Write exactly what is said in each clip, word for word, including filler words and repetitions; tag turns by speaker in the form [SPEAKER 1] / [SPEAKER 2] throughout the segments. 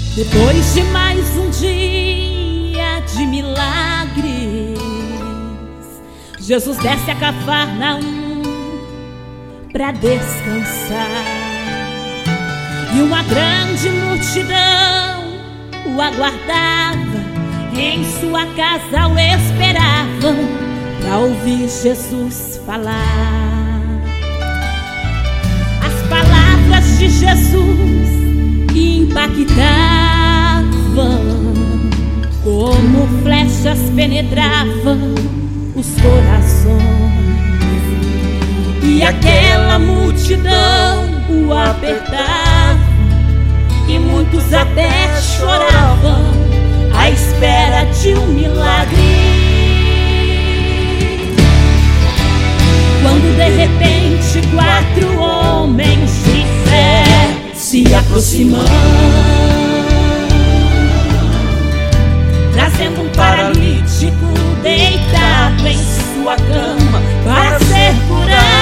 [SPEAKER 1] Depois de mais um dia de milagres, Jesus desce a Cafarnaum para descansar. E uma grande multidão o aguardava, em sua casa o esperavam para ouvir Jesus falar. As palavras de Jesus impactavam, como flechas penetravam os corações. E aquela multidão o apertava, e muitos até choravam à espera de um milagre. Quando de repente quatro homens de fé se aproximam, trazendo um paralítico deitado em sua cama para ser curado.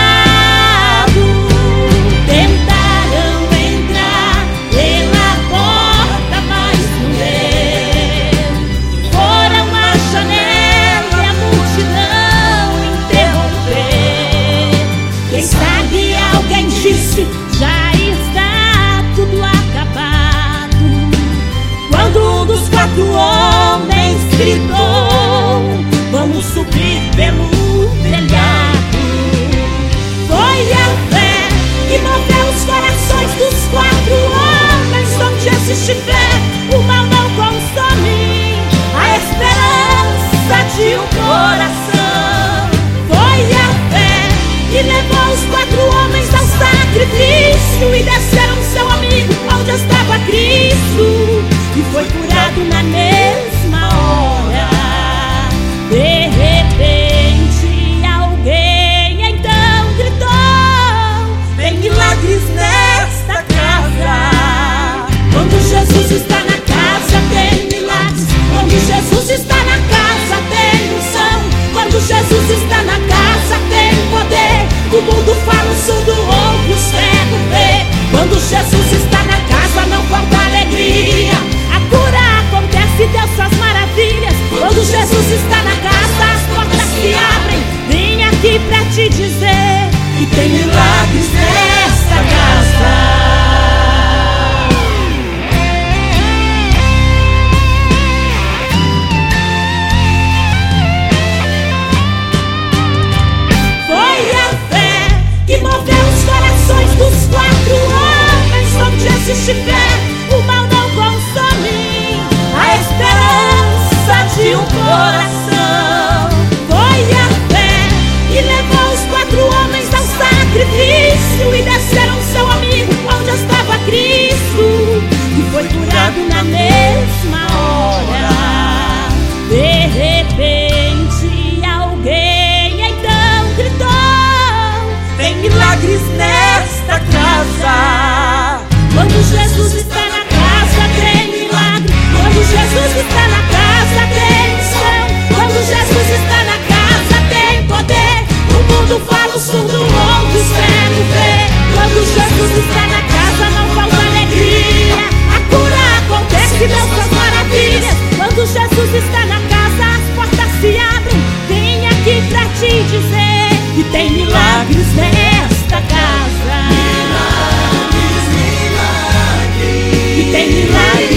[SPEAKER 1] Tentaram entrar pela porta, mas não deu. Foram à janela e a multidão interrompeu. Quem sabe alguém disse: já está tudo acabado. Quando um dos quatro homens gritou: vamos subir pelo telhado. Foi a fé que moveu os corações dos quatro homens. Onde existe fé, o mal não consome a esperança de um coração. Foi a fé que levou os quatro homens ao sacrifício e desceram seu amigo onde estava Cristo, e foi curado na mesma hora. De repente alguém então gritou: tem milagres nesta casa. Quando Jesus está na casa tem milagres. Quando Jesus está na casa tem unção. Quando Jesus está na casa tem poder. O mundo fala, o surdo ouve, o cego vê. Quando Jesus está na casa não falta alegria. A cura acontece, Deus faz maravilhas. Quando Jesus está na casa as portas se abrem. Vim aqui pra te dizer que tem milagres nesta casa. Que moveu os corações dos quatro homens. Onde existe fé, o mal não consome a esperança de um coração. Foi a fé que levou os quatro homens ao sacrifício e desceram seu amigo onde estava Cristo, e foi curado na mesma hora. De repente alguém então gritou: tem milagres nesta casa. Quando Jesus está na casa tem milagre. Quando Jesus está na casa tem unção. Quando Jesus está na casa tem poder. O mundo fala, o surdo ouve, o cego vê. Quando Jesus está na casa não falta alegria. A cura acontece, Deus faz maravilhas. Quando Jesus está na casa as portas se abrem. Vim aqui pra te dizer que tem milagres nesta casa.
[SPEAKER 2] Milagres, milagres.
[SPEAKER 1] Que tem milagres